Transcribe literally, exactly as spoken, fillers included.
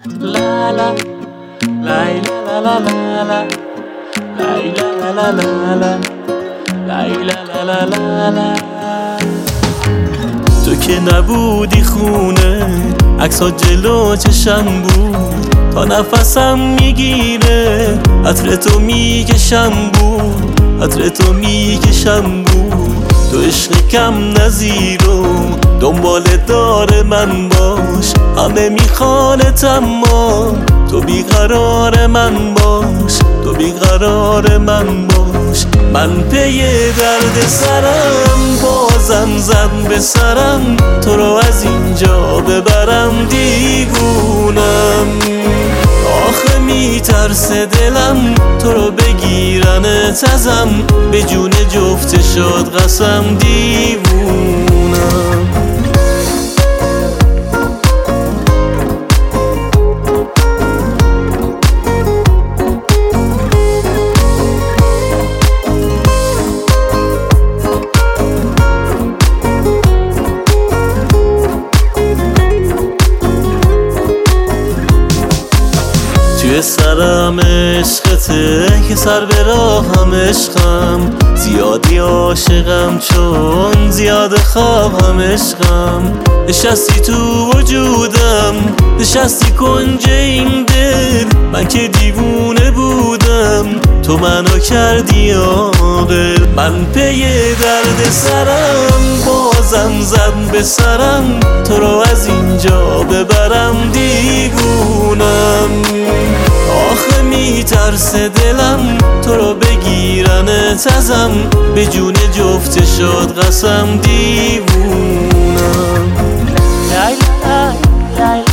La la la la la la la la la la la la la la. تو که نبودی خونه عکس‌ها جلو چشم بود، تا نفسم میگیره عطر تو میکشم بود، عطر تو میکشم بود. تو عشق کم نظیر و دنبال دار من باش، همه میخوانت اما تو بیقرار من باش، تو بیقرار من باش. من پی درد سرم بازم زد به سرم، تو رو از اینجا ببرم دیوونم. آخه میترسه دلم تو رو بگیرنت ازم، به جون جفت شد قسم دیوونم. توی سرم عشقته که سر به راهم عشقم، زیادی عاشقم چون زیاد خوابم عشقم. نشستی تو وجودم، نشستی کنج این دل، من که دیوونه بودم تو منو کردی عاقل. من پی درد سرم بازم زد به سرم، تو رو از اینجا ببرم دیوونم. آخه میترسه دلم تو رو بگیرنت ازم، به جون جفت شد قسم دیوونم.